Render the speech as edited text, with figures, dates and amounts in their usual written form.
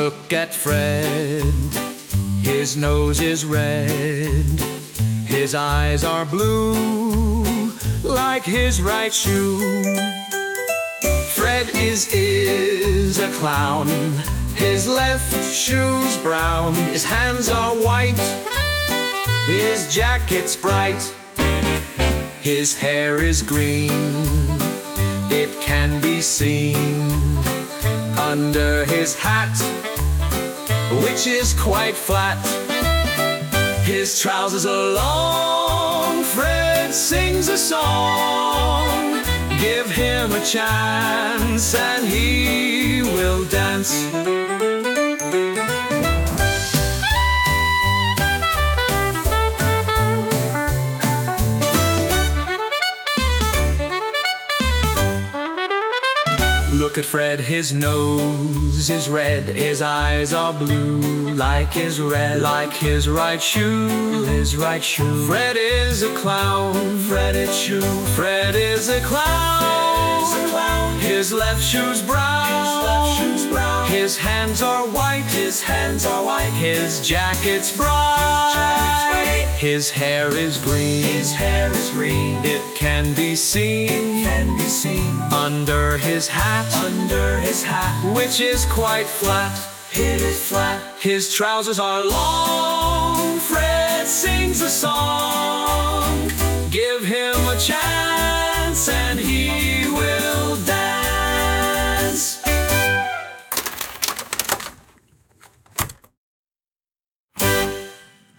Look at Fred, his nose is red, his eyes are blue, like his right shoe. Fred is a clown, his left shoe's brown, his hands are white, his jacket's bright, his hair is green, it can be seen under his hat, which is quite flat. His trousers are long, Fred sings a song. Give him a chance and he will dance. Look at Fred, his nose is red, his eyes are blue, like his right shoe, Fred is a clown, Fred is a clown, his left shoe's brown, his hands are white, his jacket's bright, his hair is green, it can be seen under his hat, which is quite flat. His trousers are long, Fred sings a song.